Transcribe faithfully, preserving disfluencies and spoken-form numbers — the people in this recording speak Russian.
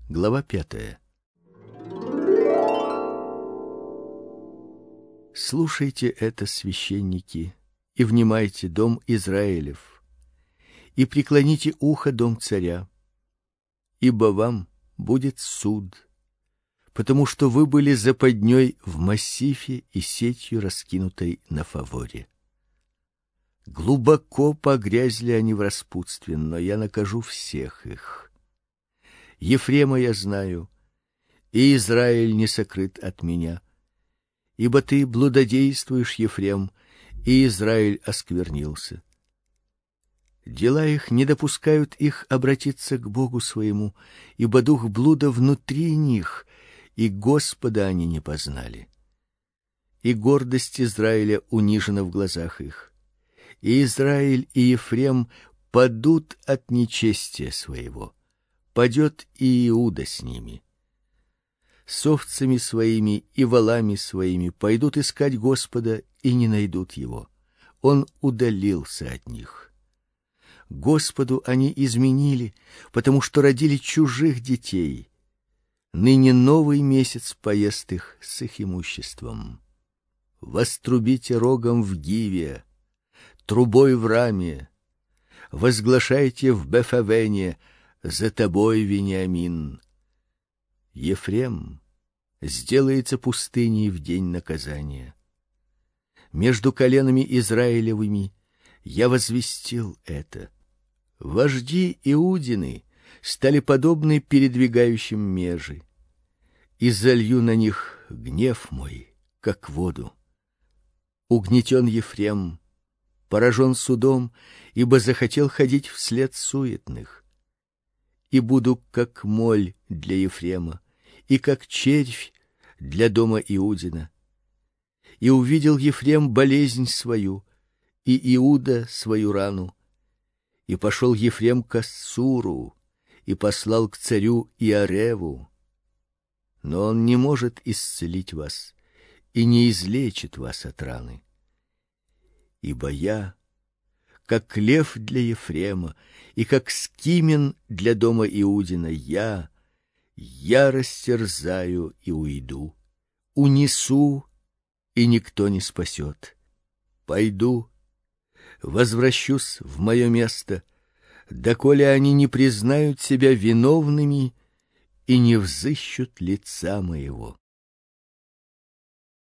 Глава пятая. Слушайте это, священники, и внимайте, дом Израилев, и преклоните ухо, дом царя, ибо вам будет суд, потому что вы были западней в массифе и сетью, раскинутой на фаворе. Глубоко погрязли они в распутстве, но я накажу всех их. Ефрема я знаю, и Израиль не сокрыт от меня. Ибо ты блудодействуешь, Ефрем, и Израиль осквернился. Дела их не допускают их обратиться к Богу своему, ибо дух блуда внутри них, и Господа они не познали. И гордость Израиля унижена в глазах их. И Израиль и Ефрем падут от нечестия своего. Падет и Иуда с ними. С овцами своими и волами своими пойдут искать Господа и не найдут его. Он удалился от них. Господу они изменили, потому что родили чужих детей. Ныне новый месяц поест их с их имуществом. Вострубите рогом в Гиве, трубой в Раме, возглашайте в Бефавене: за тобой, Вениамин. Ефрем сделается пустыней в день наказания. Между коленами Израилевыми я возвестил это. Вожди Иудины стали подобны передвигающим межи, и залью на них гнев мой, как воду. Угнетен Ефрем, поражен судом, ибо захотел ходить вслед суетных. И буду как моль для Ефрема, и как червь для дома Иудина. И увидел Ефрем болезнь свою, и Иуда свою рану. И пошел Ефрем к Ассуру, и послал к царю Иареву. Но он не может исцелить вас, и не излечит вас от раны. Ибо я, как лев для Ефрема, и как скимен для дома Иудина, я, я растерзаю и уйду, унесу, и никто не спасет. Пойду, возвращусь в мое место, доколе они не признают себя виновными и не взыщут лица моего.